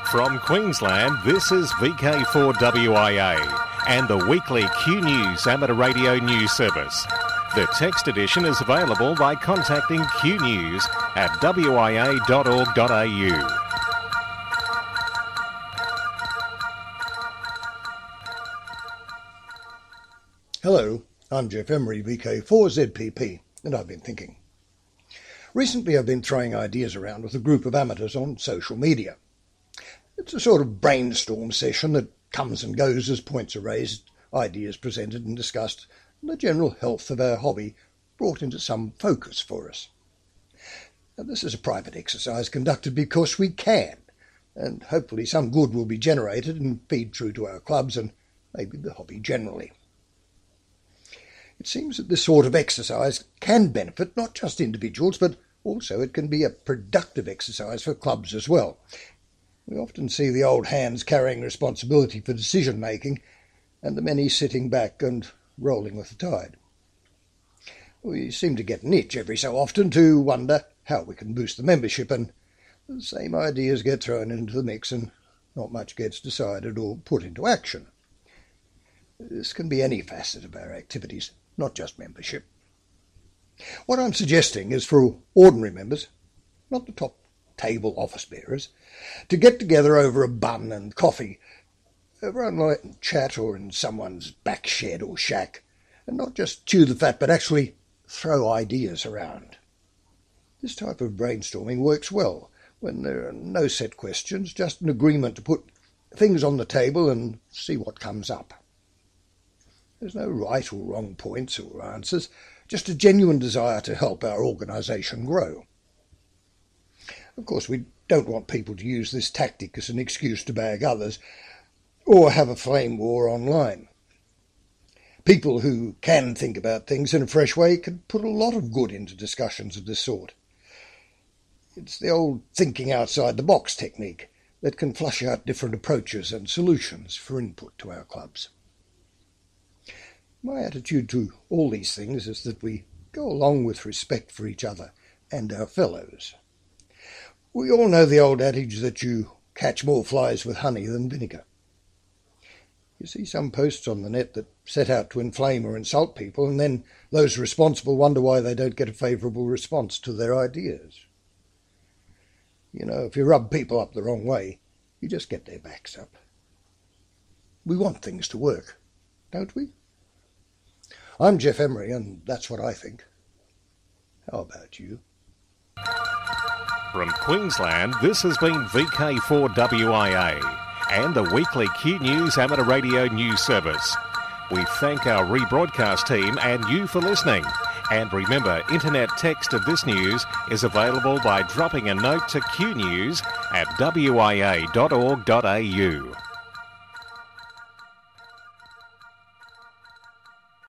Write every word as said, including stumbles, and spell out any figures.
From Queensland, this is V K four W I A and the weekly Q News Amateur Radio News Service. The text edition is available by contacting Q News at w i a dot org dot a u. Hello, I'm Jeff Emery, V K four Z P P, and I've been thinking. Recently I've been throwing ideas around with a group of amateurs on social media. It's a sort of brainstorm session that comes and goes as points are raised, ideas presented and discussed, and the general health of our hobby brought into some focus for us. Now, this is a private exercise conducted because we can, and hopefully some good will be generated and feed through to our clubs and maybe the hobby generally. It seems that this sort of exercise can benefit not just individuals, but also it can be a productive exercise for clubs as well. We often see the old hands carrying responsibility for decision-making and the many sitting back and rolling with the tide. We seem to get an itch every so often to wonder how we can boost the membership, and the same ideas get thrown into the mix and not much gets decided or put into action. This can be any facet of our activities, not just membership. What I'm suggesting is for ordinary members, not the top table office bearers, to get together over a bun and coffee, over online chat or in someone's back shed or shack, and not just chew the fat but actually throw ideas around. This type of brainstorming works well when there are no set questions, just an agreement to put things on the table and see what comes up. There's no right or wrong points or answers, just a genuine desire to help our organisation grow. Of course, we don't want people to use this tactic as an excuse to bag others or have a flame war online. People who can think about things in a fresh way can put a lot of good into discussions of this sort. It's the old thinking outside the box technique that can flush out different approaches and solutions for input to our clubs. My attitude to all these things is that we go along with respect for each other and our fellows. We all know the old adage that you catch more flies with honey than vinegar. You see some posts on the net that set out to inflame or insult people, and then those responsible wonder why they don't get a favourable response to their ideas. You know, if you rub people up the wrong way, you just get their backs up. We want things to work, don't we? I'm Jeff Emery, and that's what I think. How about you? From Queensland, this has been V K four W I A and the weekly Q News Amateur Radio News Service. We thank our rebroadcast team and you for listening. And remember, internet text of this news is available by dropping a note to Q News at w i a dot org dot a u.